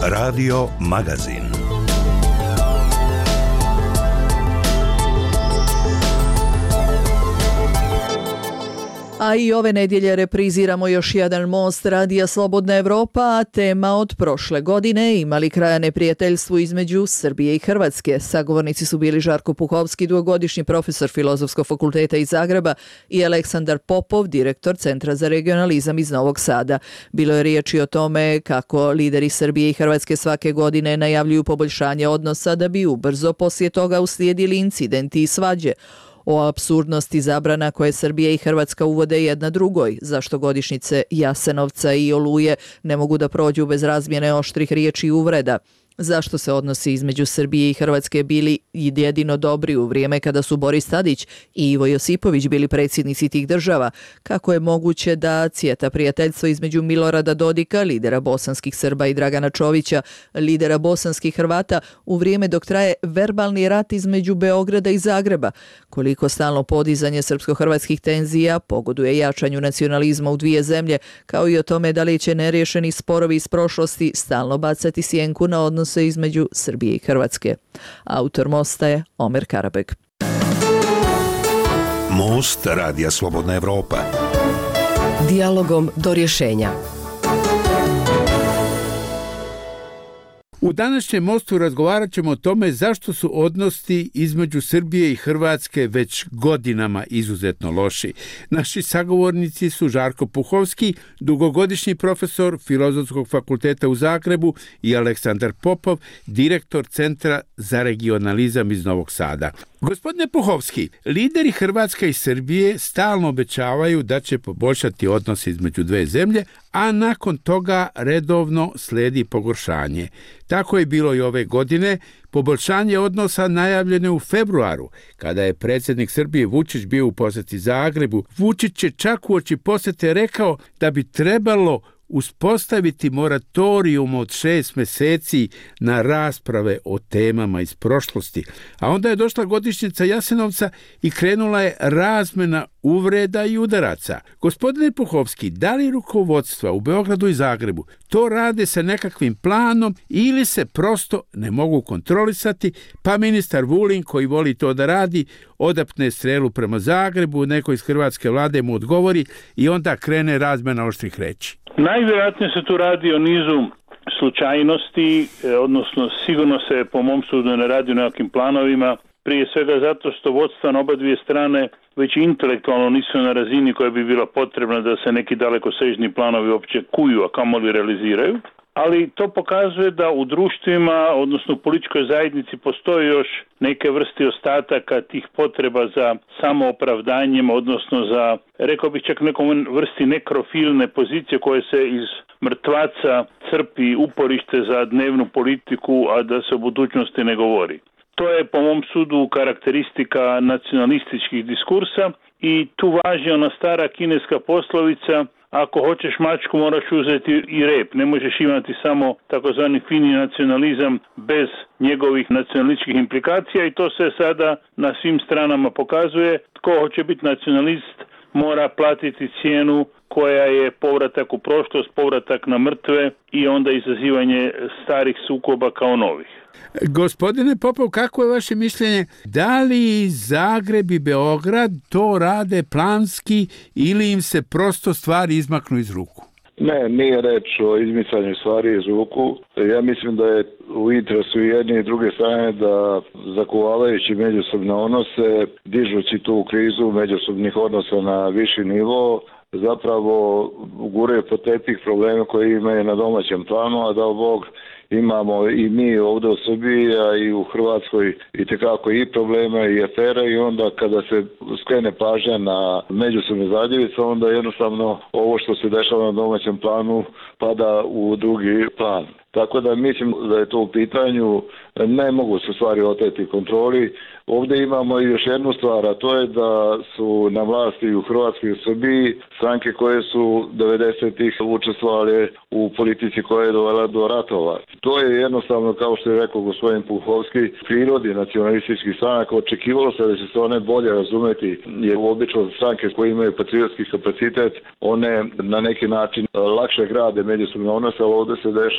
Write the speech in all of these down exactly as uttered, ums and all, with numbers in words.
Radio Magazin. A i ove nedjelje repriziramo još jedan most Radija Slobodna Evropa, a tema od prošle godine ima li kraja neprijateljstvu između Srbije i Hrvatske. Sagovornici su bili Žarko Puhovski, dugogodišnji profesor Filozofskog fakulteta iz Zagreba, i Aleksandar Popov, direktor Centra za regionalizam iz Novog Sada. Bilo je riječi o tome kako lideri Srbije i Hrvatske svake godine najavljuju poboljšanje odnosa da bi ubrzo poslije toga uslijedili incidenti i svađe. O apsurdnosti zabrana koje Srbija i Hrvatska uvode jedna drugoj, zašto godišnjice Jasenovca i Oluje ne mogu da prođu bez razmjene oštrih riječi i uvreda. Zašto se odnosi između Srbije i Hrvatske bili jedino dobri u vrijeme kada su Boris Tadić i Ivo Josipović bili predsjednici tih država? Kako je moguće da cvjeta prijateljstvo između Milorada Dodika, lidera bosanskih Srba, i Dragana Čovića, lidera bosanskih Hrvata, u vrijeme dok traje verbalni rat između Beograda i Zagreba? Koliko stalno podizanje srpsko-hrvatskih tenzija pogoduje jačanju nacionalizma u dvije zemlje, kao i o tome da li će neriješeni sporovi iz prošlosti stalno bacati sjenku na odnos se između Srbije i Hrvatske. Autor mosta je Omer Karabeg. Most Radija Slobodna Evropa. Dijalogom do rješenja. U današnjem mostu razgovarat ćemo o tome zašto su odnosi između Srbije i Hrvatske već godinama izuzetno loši. Naši sagovornici su Žarko Puhovski, dugogodišnji profesor Filozofskog fakulteta u Zagrebu, i Aleksandar Popov, direktor Centra za regionalizam iz Novog Sada. Gospodine Puhovski, lideri Hrvatske i Srbije stalno obećavaju da će poboljšati odnose između dve zemlje, a nakon toga redovno sledi pogoršanje. Tako je bilo i ove godine. Poboljšanje odnosa najavljeno je u februaru, kada je predsjednik Srbije Vučić bio u posjeti Zagrebu. Vučić je čak uoči posjete rekao da bi trebalo uspostaviti moratorijum od šest mjeseci na rasprave o temama iz prošlosti. A onda je došla godišnjica Jasenovca i krenula je razmjena uvreda i udaraca. Gospodine Puhovski, da li rukovodstva u Beogradu i Zagrebu to rade sa nekakvim planom ili se prosto ne mogu kontrolisati, pa ministar Vulin, koji voli to da radi, odapne strelu prema Zagrebu, neko iz hrvatske vlade mu odgovori i onda krene razmjena oštrih reči? Najvjerojatnije se tu radi o nizu slučajnosti, odnosno sigurno se po mom sudu ne radi o nekakvim planovima, prije svega zato što vodstva na oba dvije strane već intelektualno nisu na razini koja bi bila potrebna da se neki dalekosežni planovi uopće kuju, a kamoli realiziraju. Ali to pokazuje da u društvima, odnosno u političkoj zajednici, postoji još neke vrste ostataka tih potreba za samoopravdanjem, odnosno za, rekao bih čak nekom vrsti nekrofilne pozicije koje se iz mrtvaca crpi uporište za dnevnu politiku, a da se o budućnosti ne govori. To je po mom sudu karakteristika nacionalističkih diskursa i tu važi ona stara kineska poslovica: ako hoćeš mačku, moraš uzeti i rep. Ne možeš imati samo takozvani fini nacionalizam bez njegovih nacionalističkih implikacija, i to se sada na svim stranama pokazuje. Tko hoće biti nacionalist mora platiti cijenu koja je povratak u prošlost, povratak na mrtve i onda izazivanje starih sukoba kao novih. Gospodine Popov, kako je vaše mišljenje? Da li Zagreb i Beograd to rade planski ili im se prosto stvari izmaknu iz ruku? Ne, nije reč o izmicanju stvari iz ruku. Ja mislim da je u interesu jedne i druge strane da, zakuvavajući međusobne odnose, dižući tu krizu međusobnih odnosa na viši nivo, zapravo guraju pod tepih probleme koje imaju na domaćem planu, a da Bog imamo i mi ovdje u Srbiji, a i u Hrvatskoj itekako i problema i afera, i onda kada se skrene pažnja na međusobne zadjevice, onda jednostavno ovo što se dešava na domaćem planu pada u drugi plan. Tako da mislim da je to u pitanju, ne mogu se stvari oteti kontroli. Ovdje imamo i još jednu stvar, a to je da su na vlasti u Hrvatskoj i u Srbiji stranke koje su devedesetih učestvovali u politici koja je dovela do ratova. To je jednostavno, kao što je rekao gospodin Puhovski, prirodi nacionalističkih stranaka. Očekivalo se da će se one bolje razumeti, jer obično stranke koje imaju patriotski kapacitet, one na neki način lakše grade međusobne odnose, ali ovdje se dešava nešto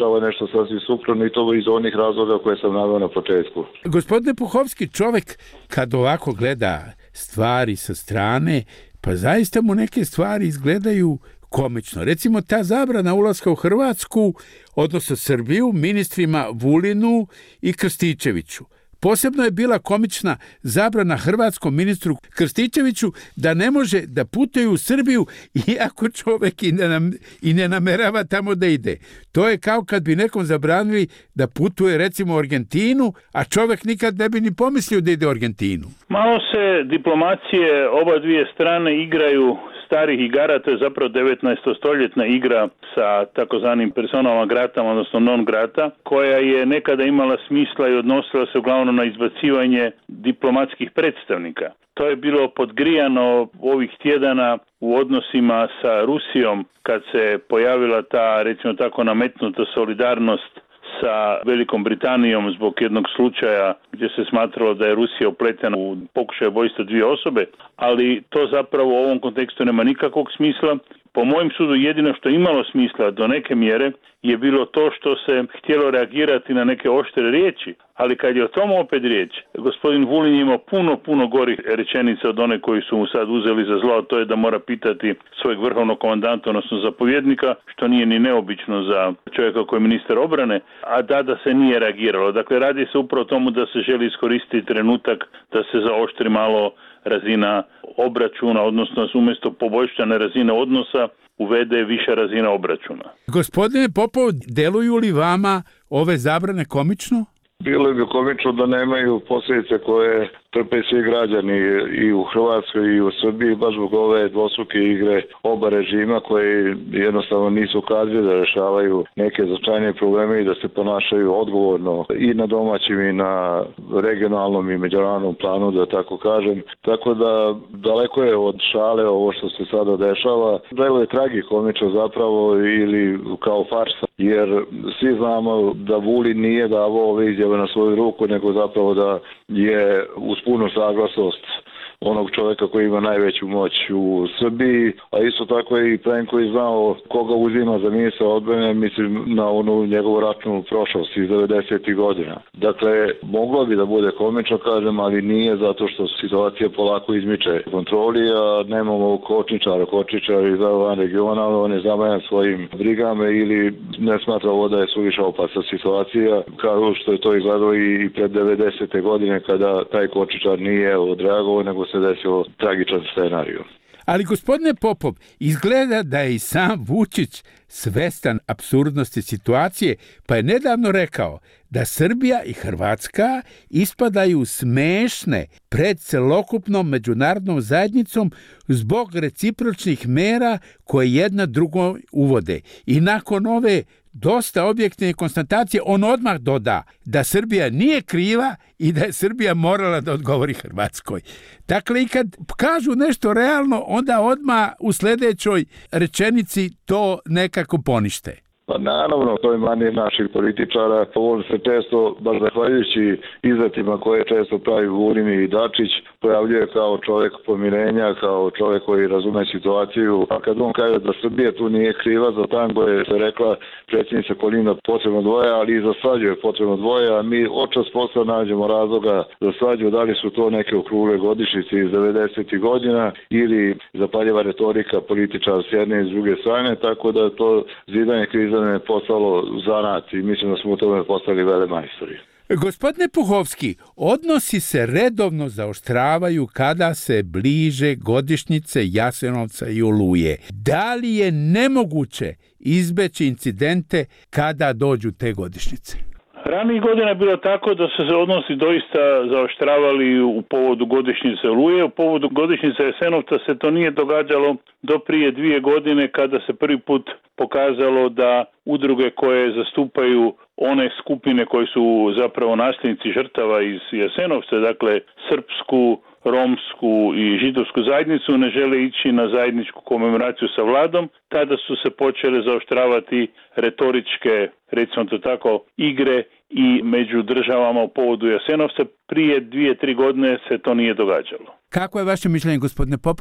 nešto sasvim suprotno i to iz onih razloga koje sam naveo na početku. Gospodine Puhovski, čovjek kad ovako gleda stvari sa strane, pa zaista mu neke stvari izgledaju komično. Recimo ta zabrana ulaska u Hrvatsku, odnosno Srbiju, ministrima Vulinu i Krstičeviću. Posebno je bila komična zabrana hrvatskom ministru Krstičeviću da ne može da putuje u Srbiju iako čovjek i ne, nam, i ne namerava tamo da ide. To je kao kad bi nekom zabranili da putuje recimo u Argentinu, a čovjek nikad ne bi ni pomislio da ide u Argentinu. Malo se diplomacije oba dvije strane igraju starih igara, to je zapravo devetnaestostoljetna igra sa takozvanim personama gratama, odnosno non grata, koja je nekada imala smisla i odnosila se uglavnom na izbacivanje diplomatskih predstavnika. To je bilo podgrijano ovih tjedana u odnosima sa Rusijom kad se pojavila ta, recimo tako, nametnuta solidarnost sa Velikom Britanijom zbog jednog slučaja gdje se smatralo da je Rusija upletena u pokušaj ubojstva dvije osobe, ali to zapravo u ovom kontekstu nema nikakvog smisla. Po mojem sudu jedino što je imalo smisla do neke mjere je bilo to što se htjelo reagirati na neke oštre riječi, ali kad je o tom opet riječ, gospodin Vulin imao puno, puno gorih rečenica od one koji su mu sad uzeli za zlo, a to je da mora pitati svojeg vrhovnog komandanta, odnosno zapovjednika, što nije ni neobično za čovjeka koji je ministar obrane, a da da se nije reagiralo. Dakle, radi se upravo tomu da se želi iskoristiti trenutak da se zaoštri malo razina obračuna, odnosno umjesto poboljšane razine odnosa uvede više razina obračuna. Gospodine Popov, deluju li vama ove zabrane komično? Bilo bi komično da nemaju posljedice koje trpe svi građani i u Hrvatskoj i u Srbiji, baš zbog ove dvostruke igre oba režima koji jednostavno nisu kadri da rešavaju neke značajnije probleme i da se ponašaju odgovorno i na domaćim i na regionalnom i međunarodnom planu, da tako kažem. Tako da daleko je od šale ovo što se sada dešava. Delo je tragikomično zapravo ili kao farsa, jer svi znamo da Vulin nije davao ove izjave na svoju ruku, nego zapravo da je uz punu saglasnost onog čovjeka koji ima najveću moć u Srbiji, a isto tako i Plenković znao koga uzima za ministra odbrane, mislim na onu njegovu ratnu prošlost iz devedesetih godina. Dakle, moglo bi da bude komično, kažem, ali nije, zato što situacija polako izmiče kontroli, a nemamo kočničara, kočničar iz van regiona, on je zamajan svojim brigama ili ne smatra ovo da je suviše opasna situacija, kao što je to izgledalo i pred devedesete godine kada taj kočničar nije odreagovao, nego se desilo tragičan scenarij. Ali gospodine Popov, izgleda da je i sam Vučić svestan apsurdnosti situacije, pa je nedavno rekao da Srbija i Hrvatska ispadaju smešne pred celokupnom međunarodnom zajednicom zbog recipročnih mera koje jedna drugo uvode. I nakon ove dosta objektivne konstatacije on odmah doda da Srbija nije kriva i da je Srbija morala da odgovori Hrvatskoj. Dakle, i kad kažu nešto realno, onda odmah u sljedećoj rečenici to nekako ponište. Pa naravno, to je manje naših političara. On se često, baš zahvaljujući izletima koje često pravi Vulin i Dačić, pojavljuje kao čovjek pomirenja, kao čovjek koji razume situaciju. A kad on kaže da Srbija tu nije kriva za tango, je se rekla predsjednica Kolinda potrebno dvoje, ali i za svađu je potrebno dvoje, a mi očas posle nađemo razloga za svađu, da li su to neke okrugle godišnjice iz devedesetih godina ili zapaljeva retorika političara s jedne i s druge strane, tako da to zidanje kriza ne postalo zanat i mislim da smo u tome postali velemajstori. Gospodine Puhovski, odnosi se redovno zaoštravaju kada se bliže godišnjice Jasenovca i Oluje. Da li je nemoguće izbeći incidente kada dođu te godišnjice? Ranijih godina je bilo tako da su se odnosi doista zaoštravali u povodu godišnjice Oluje. U povodu godišnjice Jasenovca se to nije događalo do prije dvije godine kada se prvi put pokazalo da udruge koje zastupaju one skupine koje su zapravo nasljednici žrtava iz Jasenovca, dakle srpsku, romsku i židovsku zajednicu, ne žele ići na zajedničku komemoraciju sa vladom. Tada su se počele zaoštravati retoričke, recimo to tako, igre i među državama u povodu Jasenovca. Prije dvije, tri godine se to nije događalo. Kako je vaše mišljenje, gospodine Popov?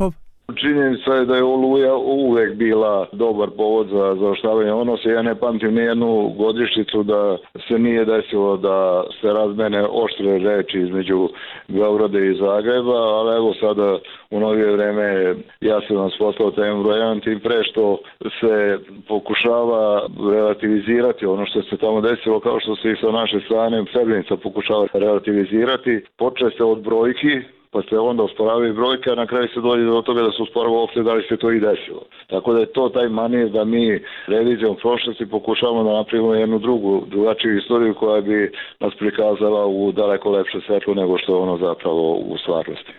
Činjenica je da je Oluja uvek bila dobar povod za zaoštravanje odnosa. Ja ne pamtim nijednu godišnjicu da se nije desilo da se razmene oštre reči između Beograda i Zagreba, ali evo sada u novije vreme ja sam vas poslao temu broj jedan, tim pre što se pokušava relativizirati ono što se tamo desilo, kao što se i sa naše strane Srebrenica pokušava relativizirati. Počeo se od brojki, pa se onda osporavaju brojke, a na kraju se dođe do toga da se osporava uopšte da li se to i desilo. Tako da je to taj manir da mi revizijom prošlosti pokušavamo da napravimo jednu drugu, drugačiju istoriju koja bi nas prikazala u daleko lepše svetlo nego što je ono zapravo u stvarnosti.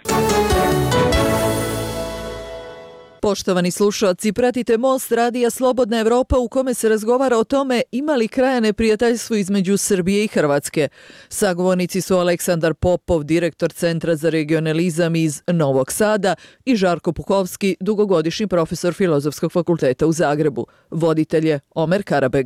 Poštovani slušalci, pratite Most radija Slobodna Evropa u kome se razgovara o tome ima li kraja neprijateljstvu između Srbije i Hrvatske. Sagovornici su Aleksandar Popov, direktor Centra za regionalizam iz Novog Sada, i Žarko Puhovski, dugogodišnji profesor Filozofskog fakulteta u Zagrebu. Voditelj je Omer Karabeg.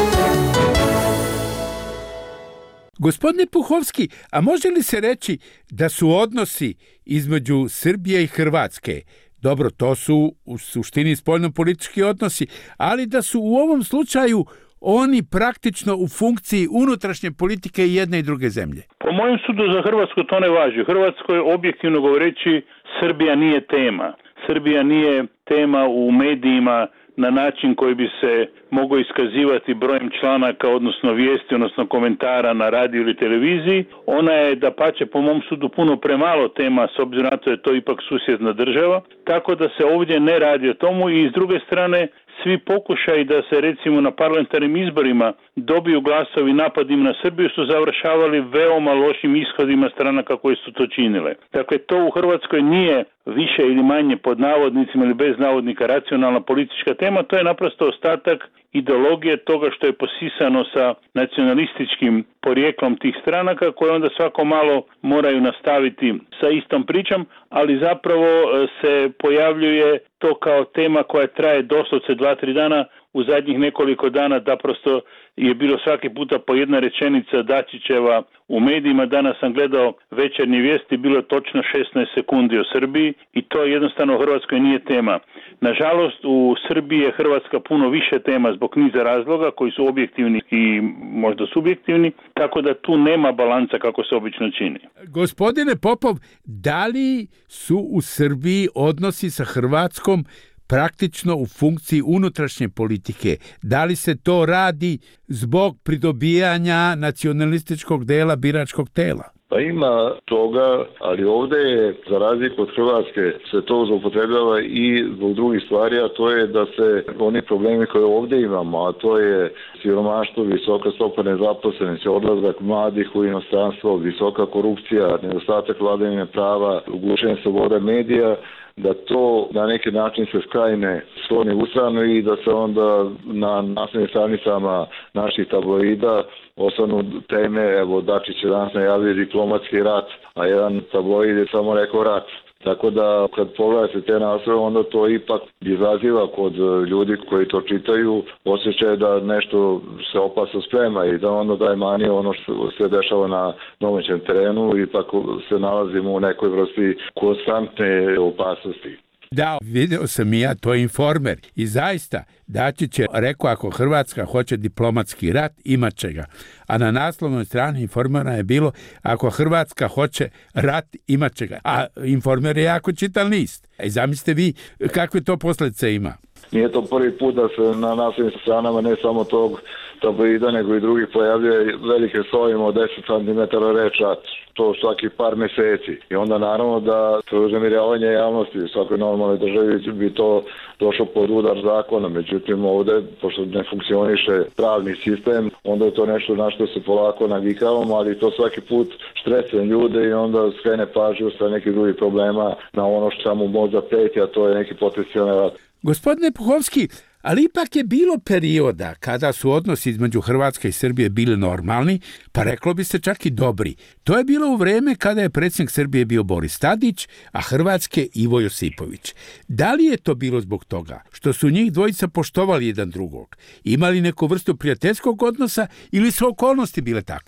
Gospodine Puhovski, a može li se reći da su odnosi između Srbije i Hrvatske, dobro, to su u suštini spoljnopolitički odnosi, ali da su u ovom slučaju oni praktično u funkciji unutrašnje politike i jedne i druge zemlje? Po mojem sudu za Hrvatsku to ne važi. Hrvatskoj, objektivno govoreći, Srbija nije tema. Srbija nije tema u medijima na način koji bi se mogao iskazivati brojem članaka, odnosno vijesti, odnosno komentara na radiju ili televiziji. Ona je, dapače, po mom sudu puno premalo tema, s obzirom na to je to ipak susjedna država, tako da se ovdje ne radi o tomu. I s druge strane, svi pokušaji da se recimo na parlamentarnim izborima dobiju glasovi napadima na Srbiju su završavali veoma lošim ishodima stranaka koje su to činile. Dakle, to u Hrvatskoj nije više ili manje pod navodnicima ili bez navodnika racionalna politička tema, to je naprosto ostatak ideologije toga što je posisano sa nacionalističkim porijeklom tih stranaka koje onda svako malo moraju nastaviti sa istom pričom, ali zapravo se pojavljuje to kao tema koja traje doslovce dva, tri dana. U zadnjih nekoliko dana da prosto je bilo svaki puta po jedna rečenica Dačićeva u medijima. Danas sam gledao večernje vijesti, bilo je točno šesnaest sekundi o Srbiji i to jednostavno u Hrvatskoj nije tema. Nažalost, u Srbiji je Hrvatska puno više tema zbog niza razloga koji su objektivni i možda subjektivni, tako da tu nema balansa kako se obično čini. Gospodine Popov, da li su u Srbiji odnosi sa Hrvatskom praktično u funkciji unutrašnje politike? Da li se to radi zbog pridobijanja nacionalističkog dela biračkog tela? Pa ima toga, ali ovdje je, za razliku od Hrvatske, se to zloupotrebljava i zbog drugih stvari, a to je da se oni problemi koje ovdje imamo, a to je siromaštvo, visoka stopa nezaposlenosti, odlazak mladih u inostranstvo, visoka korupcija, nedostatak vladavine prava, ugušenje slobode medija, da to na neki način se skrajne skloni u stranu i da se onda na naslovnim stranicama naših tabloida ostanu teme, evo Dačić je danas najavio diplomatski rat, a jedan tabloid je samo rekao rat. Tako da kad pogledate te naslove, onda to ipak izaziva kod ljudi koji to čitaju osjećaj da nešto se opasno sprema i da onda daje manje ono što se dešava na domaćem terenu, ipak se nalazimo u nekoj vrsti konstantne opasnosti. Da, vidio sam i ja, to je Informer. I zaista, Dačić je rekao ako Hrvatska hoće diplomatski rat, imat će ga. A na naslovnoj strani Informera je bilo ako Hrvatska hoće rat, imat će ga. A Informer je jako čitan list. I zamislite vi kakve to posljedice ima. Nije to prvi put da se na naslovnim stranama ne samo tog tabloida, nego i drugih pojavljuje velike slovima od deset centimetara reč rat. To svaki par mjeseci. I onda naravno da uznemiravanje javnosti u svakoj normalnoj državi bi to došlo pod udar zakona. Međutim, ovdje, pošto ne funkcioniše pravni sistem, onda je to nešto na što se polako navikavamo, ali to svaki put štresuje ljude i onda skrene pažnju sa nekih drugih problema na ono što mu možda preti, a to je neki potencijalni rat. Gospodine Puhovski, ali ipak je bilo perioda kada su odnosi između Hrvatske i Srbije bili normalni, pa reklo bi se čak i dobri. To je bilo u vrijeme kada je predsjednik Srbije bio Boris Tadić, a Hrvatske Ivo Josipović. Da li je to bilo zbog toga što su njih dvojica poštovali jedan drugog, imali neku vrstu prijateljskog odnosa ili su okolnosti bile takve?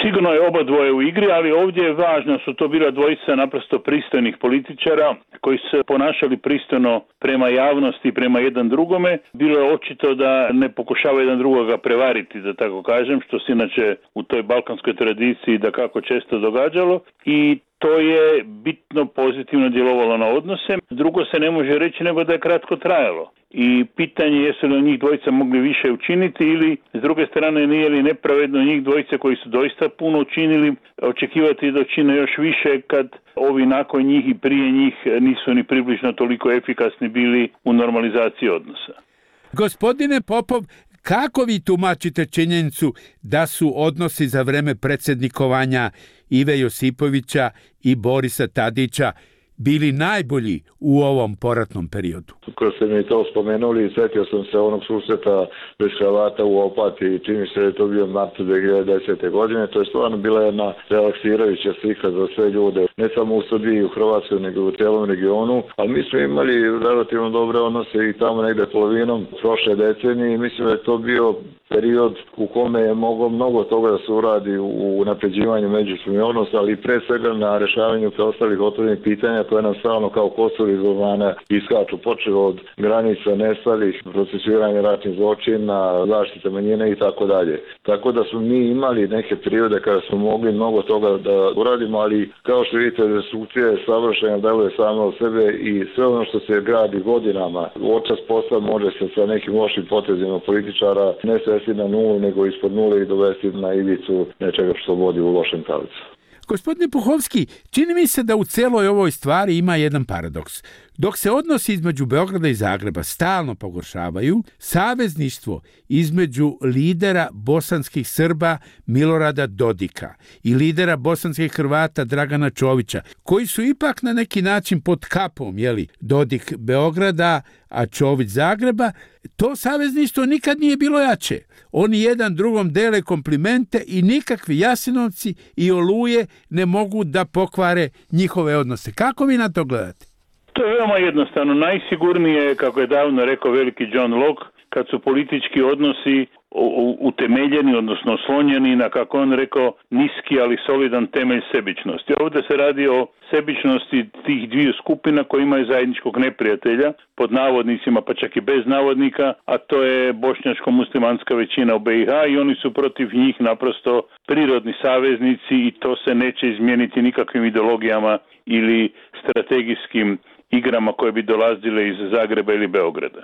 Sigurno je oba dvoje u igri, ali ovdje je važno, su to bila dvojica naprosto pristojnih političara koji su se ponašali pristojno prema javnosti, prema jedan drugome. Bilo je očito da ne pokušava jedan drugoga prevariti, da tako kažem, što se inače u toj balkanskoj tradiciji da kako često događalo, i to je bitno pozitivno djelovalo na odnose. Drugo se ne može reći nego da je kratko trajalo. I pitanje je jesu li njih dvojica mogli više učiniti ili s druge strane nije li nepravedno njih dvojice koji su doista puno učinili očekivati da čine još više kad ovi nakon njih i prije njih nisu ni približno toliko efikasni bili u normalizaciji odnosa. Gospodine Popov, kako vi tumačite činjenicu da su odnosi za vreme predsjednikovanja Ive Josipovića i Borisa Tadića bili najbolji u ovom poratnom periodu? Kad ste mi to spomenuli, sjetio sam se onog susreta bez Hrvata u Opatiji, čini se da je to bio mart dvije hiljade desete. godine. To je stvarno bila jedna relaksirajuća slika za sve ljude, ne samo u Srbiji i u Hrvatskoj, nego u cijelom regionu. Ali mi smo imali relativno dobre odnose i tamo negde polovinom prošle decenije. Mislim da je to bio period u kome je moglo mnogo toga da se uradi u napređivanju međusobnih odnosa, ali pre svega na rešavanju preostalih otvorenih pitanja koje nam stalno kao Kosovo izlovana iskaču, počeo od granica nestalih, procesuiranja ratnih zločina, zaštita manjine i tako dalje. Tako da smo mi imali neke periode kada smo mogli mnogo toga da uradimo, ali kao što vidite, destrukcija je savršena, deluje sama od sebe i sve ono što se gradi godinama, očas posla može se sa nekim lošim potezima političara ne svesti na nulu, nego ispod nule i dovesti na ivicu nečega što vodi u lošem pravcu. Gospodine Puhovski, čini mi se da u celoj ovoj stvari ima jedan paradoks. Dok se odnosi između Beograda i Zagreba stalno pogoršavaju, savezništvo između lidera bosanskih Srba Milorada Dodika i lidera bosanskih Hrvata Dragana Čovića, koji su ipak na neki način pod kapom, jeli, Dodik Beograda, a Čović Zagreba, to savezništvo nikad nije bilo jače. Oni jedan drugom dele komplimente i nikakvi Jasenovci i Oluje ne mogu da pokvare njihove odnose. Kako vi na to gledate? To je veoma jednostavno. Najsigurnije, kako je davno rekao veliki John Locke, kad su politički odnosi utemeljeni, odnosno oslonjeni na, kako on rekao, niski ali solidan temelj sebičnosti. Ovdje se radi o sebičnosti tih dviju skupina koji imaju zajedničkog neprijatelja, pod navodnicima, pa čak i bez navodnika, a to je bošnjačko-muslimanska većina u be i ha i oni su protiv njih naprosto prirodni saveznici i to se neće izmijeniti nikakvim ideologijama ili strategijskim igrama koje bi dolazile iz Zagreba ili Beograda.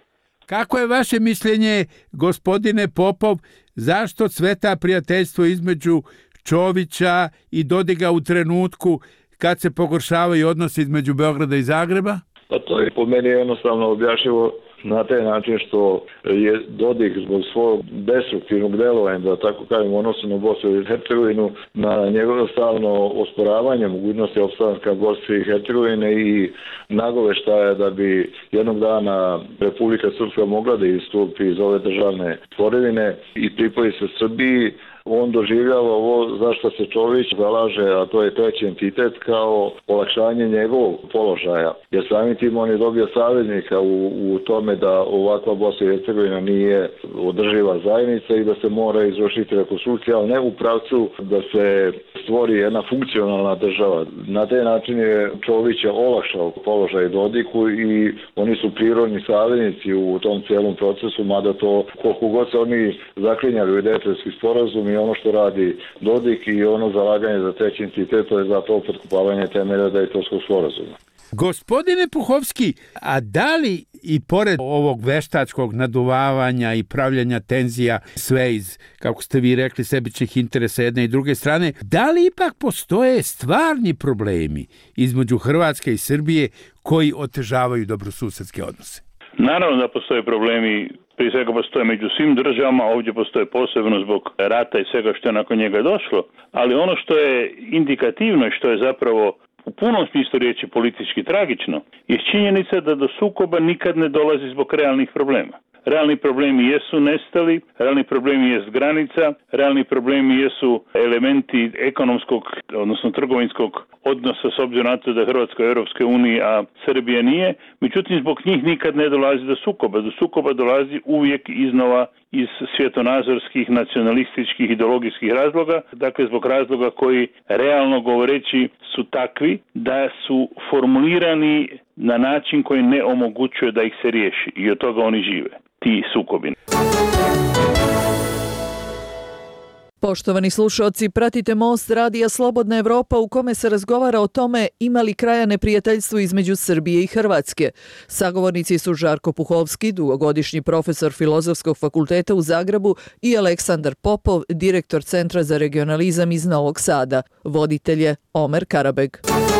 Kako je vaše mišljenje, gospodine Popov, zašto cveta prijateljstvo između Čovića i Dodiga u trenutku kad se pogoršavaju odnosi između Beograda i Zagreba? Pa to je po meni jednostavno objašnjivo na taj način što je Dodik zbog svog destruktivnog delovanja, da tako kažem, odnosu na Bosnu i Hercegovinu, na njegovo stalno osporavanje mogućnosti opstanka Bosne i Hercegovine i nagoveštaja da bi jednog dana Republika Srpska mogla da istupi iz ove državne tvorevine i pripoji se Srbiji, on doživljava ovo zašto se Čović zalaže, a to je treći entitet, kao olakšanje njegovog položaja. Jer samim tim on je dobio saveznika u, u tome da ovakva Bosna i Hercegovina nije održiva zajednica i da se mora izvršiti rekonstrukcija, ali ne u pravcu da se stvori jedna funkcionalna država. Na taj način je Čović olakšao položaj Dodiku i oni su prirodni saveznici u tom cijelom procesu, mada to koliko god se oni zaklinjali u Dejtonski sporazum i ono što radi Dodik i ono zalaganje za treći entitet, to je zato potkopavanje temelja Dejtonskog sporazuma. Gospodine Puhovski, a da li i pored ovog veštačkog naduvavanja i pravljanja tenzija sve iz, kako ste vi rekli, sebičnih interesa jedne i druge strane, da li ipak postoje stvarni problemi između Hrvatske i Srbije koji otežavaju dobrosusedske odnose? Naravno da postoje problemi, prije svega postoje među svim državama, ovdje postoje posebno zbog rata i svega što je nakon njega došlo, ali ono što je indikativno i što je zapravo u punom smislu riječi politički tragično, je činjenica da do sukoba nikad ne dolazi zbog realnih problema. Realni problemi jesu nestali, realni problemi jest granica, realni problemi jesu elementi ekonomskog, odnosno trgovinskog odnosa s obzirom na to da je Hrvatska u Europskoj uniji, a Srbija nije. Međutim, zbog njih nikad ne dolazi do sukoba. Do sukoba dolazi uvijek iznova iz svjetonazorskih, nacionalističkih, ideologijskih razloga, dakle zbog razloga koji realno govoreći su takvi da su formulirani na način koji ne omogućuje da ih se riješi i od toga oni žive, ti sukobi. Poštovani slušalci, pratite Most radija Slobodna Evropa u kome se razgovara o tome ima li kraja neprijateljstvu između Srbije i Hrvatske. Sagovornici su Žarko Puhovski, dugogodišnji profesor Filozofskog fakulteta u Zagrebu, i Aleksandar Popov, direktor Centra za regionalizam iz Novog Sada. Voditelj je Omer Karabeg.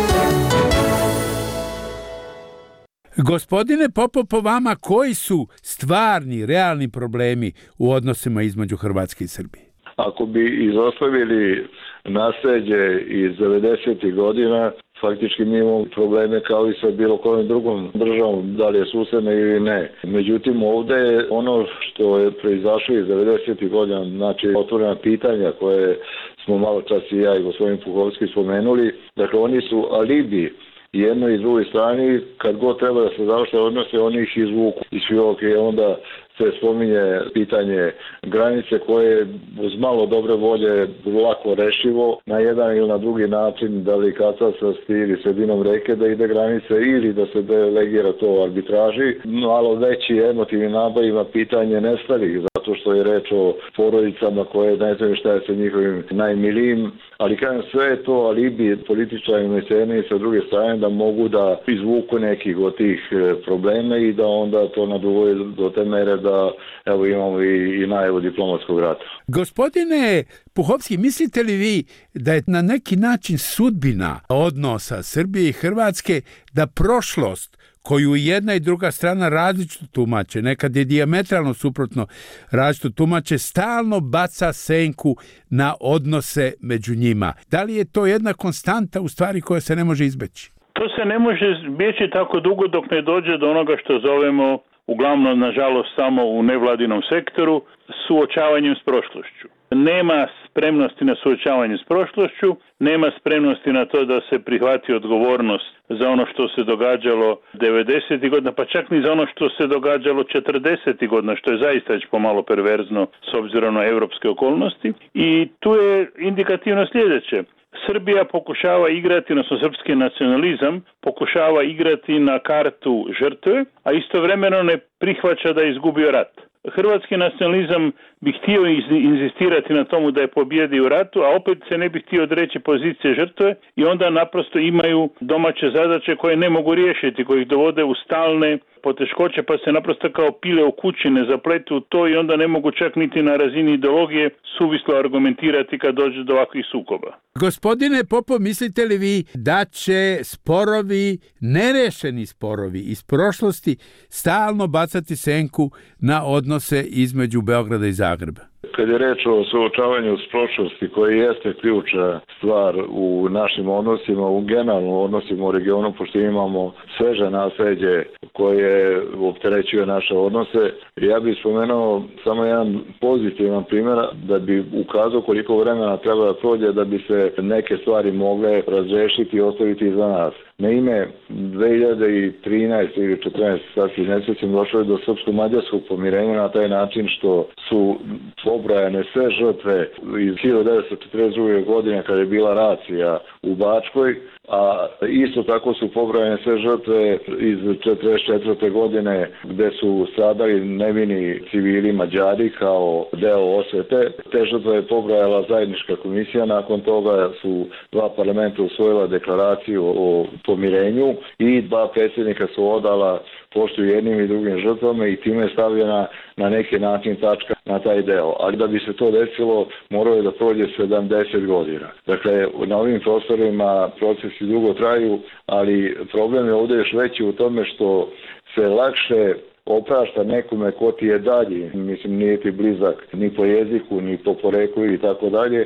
Gospodine Popov, po vama koji su stvarni, realni problemi u odnosima između Hrvatske i Srbije? Ako bi izostavili nasljeđe iz devedesetih godina, faktički mi imamo probleme kao i sa bilo kojom drugom državom, da li je susedna ili ne. Međutim, ovdje je ono što je proizašlo iz devedesetih godina, znači otvorena pitanja koje smo malo čas i ja i gospodin Puhovski spomenuli, dakle oni su alibi jednoj i drugoj strani, kad god treba da se završe odnose, oni ih izvuku iz fioke i onda se spominje pitanje granice koje uz malo dobre volje lako rešivo na jedan ili na drugi način, da li katastarski ili sredinom reke da ide granice ili da se delegira to arbitraži. Malo veći emotivni naboj ima pitanje nestalih, zato što je reč o porodicama koje ne znaju šta je sa njihovim najmilijim, ali kažem sve je to alibi političarima i sceni sa druge strane da mogu da izvuku nekih od tih problema i da onda to naduvaju do te mere da da evo imamo i, i najavu diplomatskog rata. Gospodine Puhovski, mislite li vi da je na neki način sudbina odnosa Srbije i Hrvatske da prošlost koju jedna i druga strana različito tumače, nekad je dijametralno suprotno različito tumače, stalno baca senku na odnose među njima? Da li je to jedna konstanta u stvari koja se ne može izbeći? To se ne može izbjeći tako dugo dok ne dođe do onoga što zovemo, uglavnom nažalost samo u nevladinom sektoru, suočavanjem s prošlošću. Nema spremnosti na suočavanje s prošlošću, nema spremnosti na to da se prihvati odgovornost za ono što se događalo devedesetih godina, pa čak ni za ono što se događalo četrdesetih godina, što je zaista već pomalo perverzno s obzirom na europske okolnosti. I tu je indikativno sljedeće. Srbija pokušava igrati, odnosno srpski nacionalizam, pokušava igrati na kartu žrtve, a istovremeno ne prihvaća da je izgubio rat. Hrvatski nacionalizam bi htio inzistirati na tomu da je pobjedio u ratu, a opet se ne bi htio odreći pozicije žrtve i onda naprosto imaju domaće zadaće koje ne mogu riješiti, koje ih dovode u stalne poteškoće, pa se naprosto kao pile u kući ne zapletu u to i onda ne mogu čak niti na razini ideologije suvislo argumentirati kad dođe do ovakvih sukoba. Gospodine Popov, mislite li vi da će sporovi, nerešeni sporovi iz prošlosti stalno bacati senku na odnose između Beograda i Zagreba? Kad je reč o suočavanju s prošlosti, koji jeste ključna stvar u našim odnosima, u generalnom odnosima u regionu, pošto imamo sveže nasljeđe koje opterećuje naše odnose, ja bih spomenuo samo jedan pozitivan primjer da bi ukazao koliko vremena treba da prođe da bi se neke stvari mogle razrešiti i ostaviti iza nas. Naime, dve hiljade trinaeste ili četrnaeste sad si ne sjećam, došlo je do srpsko-mađarskog pomirenja na taj način što su pobrojane sve žrtve iz hiljadu devetsto četrdeset druge godine kada je bila racija u Bačkoj, a isto tako su pobrojane sve žrtve iz četrdeset četvrte godine gde su stradali nevini civili Mađari kao deo osvete. Te žrtve je pobrojala zajednička komisija, nakon toga su dva parlamenta usvojila deklaraciju o pomirenju i dva predsjednika su odala poštu jednim i drugim žrtvama i time je stavljena na neki način tačka na taj deo. Ali da bi se to desilo, moralo je da prođe sedamdeset godina. Dakle, na ovim prostorima procesi dugo traju, ali problem je ovdje još veći u tome što se lakše oprašta nekome ko ti je dalji, mislim nije ti blizak ni po jeziku, ni po poreklu i tako dalje,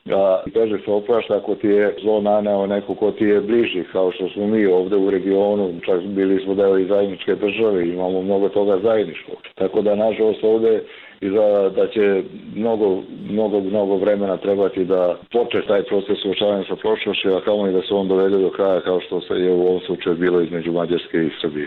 a teže se oprašta ako ti je zlo naneo neko ko ti je bliži, kao što smo mi ovdje u regionu, čak bili smo deo i zajedničke države, imamo mnogo toga zajedničkog. Tako da, nažalost, ovdje izgleda da će mnogo, mnogo, mnogo vremena trebati da počne taj proces suočavanja sa prošlošću, a kao i da se on dovede do kraja kao što se je u ovom slučaju bilo između Mađarske i Srbije.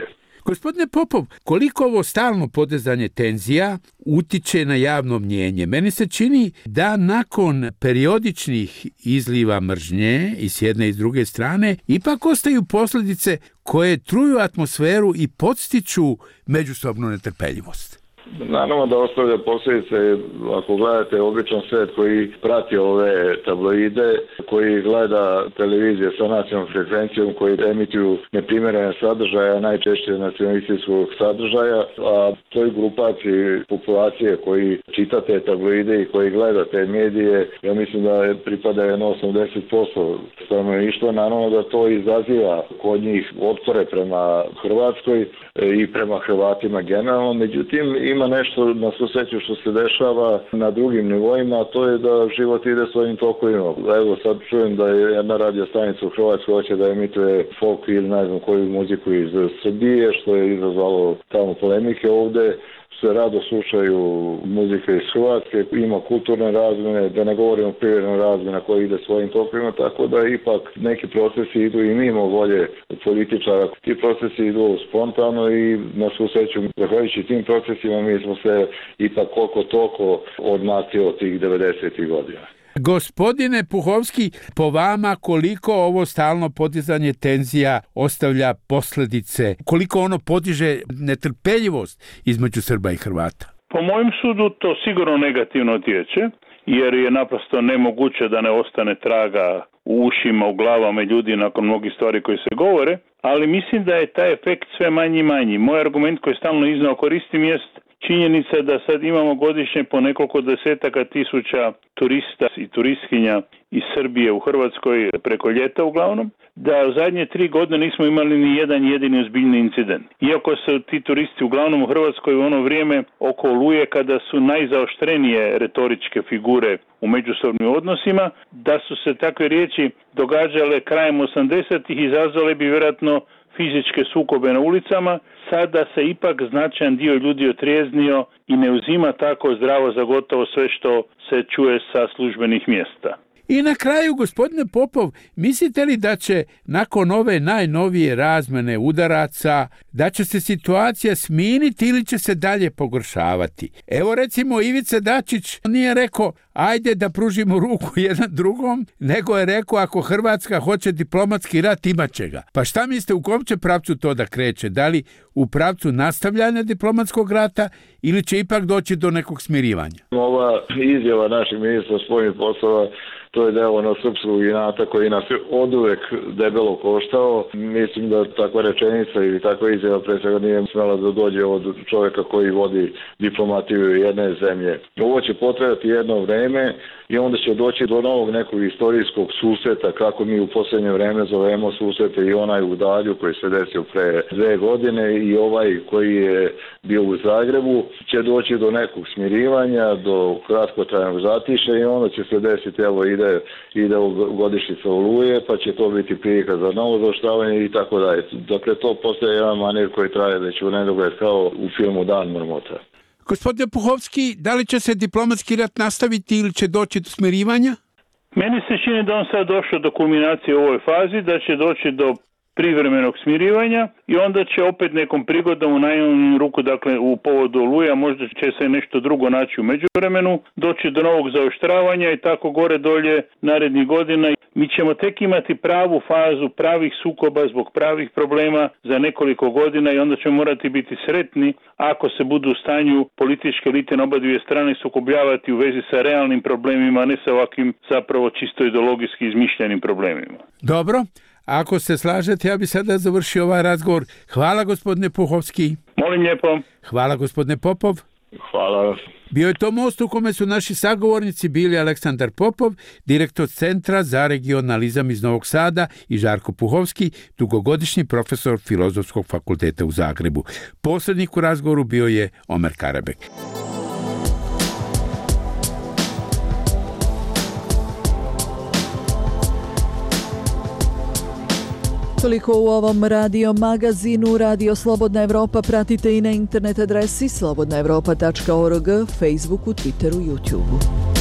Gospodine Popov, koliko ovo stalno podizanje tenzija utiče na javno mnjenje? Meni se čini da nakon periodičnih izliva mržnje i s jedne i s druge strane ipak ostaju posljedice koje truju atmosferu i podstiču međusobnu netrpeljivost. Naravno da ostavlja posljedice, ako gledate običan svijet koji prati ove tabloide, koji gleda televizije sa nacionalnom frekvencijom, koji emituju neprimjerene sadržaja, najčešće nacionalističkog sadržaja, a toj grupaciji populacije koji čita te tabloide i koji gleda te medije, ja mislim da pripada jedno osamdeset posto stanovništva. Naravno da to izaziva kod njih otpore prema Hrvatskoj i prema Hrvatima generalno, međutim ima nešto na svu sreću što se dešava na drugim nivoima, a to je da život ide svojim tokovima. Evo sad čujem da je jedna radio stanica u Hrvatskoj hoće da emituje folk ili ne znam koju muziku iz Srbije, što je izazvalo tamo polemike. Ovde se rado slušaju muzike iz Hrvatske, ima kulturne razmjene, da ne govorimo privredne razmjene koja ide svojim tokovima, tako da ipak neki procesi idu i mimo volje političara. Ti procesi idu spontano i na svu sreću, zahvaljujući tim procesima, mi smo se ipak koliko toliko odmakli od tih devedesetih godina. Gospodine Puhovski, po vama koliko ovo stalno podizanje tenzija ostavlja posljedice, koliko ono podiže netrpeljivost između Srba i Hrvata? Po mojem sudu to sigurno negativno utječe, jer je naprosto nemoguće da ne ostane traga u ušima, u glavama ljudi nakon mnogih stvari koje se govore, ali mislim da je taj efekt sve manji i manji. Moj argument koji stalno iznao koristim jest činjenica da sad imamo godišnje po nekoliko desetaka tisuća turista i turistkinja iz Srbije u Hrvatskoj preko ljeta uglavnom, da u zadnje tri godine nismo imali ni jedan jedini ozbiljni incident. Iako su ti turisti uglavnom u Hrvatskoj u ono vrijeme oko Oluje kada su najzaoštrenije retoričke figure u međusobnim odnosima, da su se takve riječi događale krajem osamdesetih, izazvale bi vjerojatno fizičke sukobe na ulicama. Sada se ipak značajan dio ljudi otrijeznio i ne uzima tako zdravo za gotovo sve što se čuje sa službenih mjesta. I na kraju, gospodine Popov, mislite li da će nakon ove najnovije razmjene udaraca, da će se situacija smiriti ili će se dalje pogoršavati? Evo recimo Ivica Dačić nije rekao ajde da pružimo ruku jedan drugom, nego je rekao ako Hrvatska hoće diplomatski rat imat će ga. Pa šta mislite, u kom će pravcu to da kreće? Da li u pravcu nastavljanja diplomatskog rata ili će ipak doći do nekog smirivanja? Ova izjava našeg ministra spoljnih poslova, to je deo ono srpskog inata koji nas je oduvek debelo koštao. Mislim da takva rečenica ili takva izjava pre svega nije smela da dođe od čovjeka koji vodi diplomatiju jedne zemlje. Ovo će potrebati jedno vreme i onda će doći do novog nekog istorijskog susreta, kako mi u posljednje vreme zovemo susrete, i onaj u Dalju koji se desio pre dve godine i ovaj koji je bio u Zagrebu, će doći do nekog smirivanja, do kratkotrajnog zatišja i onda će se desiti, evo ide, ide godišnjica Oluje, pa će to biti prilika za novo zaoštravanje i tako dalje. Dakle, to postaje jedan manir koji traje već u nedogled kao u filmu Dan mrmota. Gospodine Puhovski, da li će se diplomatski rat nastaviti ili će doći do smirivanja? Meni se čini da on sad došao do kulminacije u ovoj fazi, da će doći do privremenog smirivanja i onda će opet nekom prigodom u najmanju ruku, dakle u povodu Oluja, možda će se nešto drugo naći u međuvremenu, doći do novog zaoštravanja i tako gore dolje narednih godina. Mi ćemo tek imati pravu fazu pravih sukoba zbog pravih problema za nekoliko godina i onda ćemo morati biti sretni ako se budu u stanju političke elite na oba dvije strane sukobljavati u vezi sa realnim problemima, a ne sa ovakvim zapravo čisto ideologijski izmišljenim problemima. Dobro. Ako se slažete, ja bi sada završio ovaj razgovor. Hvala, gospodine Puhovski. Molim lijepo. Hvala, gospodine Popov. Hvala. Bio je to most u kome su naši sagovornici bili Aleksandar Popov, direktor Centra za regionalizam iz Novog Sada, i Žarko Puhovski, dugogodišnji profesor Filozofskog fakulteta u Zagrebu. Posrednik u razgovoru bio je Omer Karabek. Toliko u ovom radio magazinu. Radio Slobodna Evropa pratite i na internet adresi slobodna evropa tačka org, Facebooku, Twitteru, YouTubeu.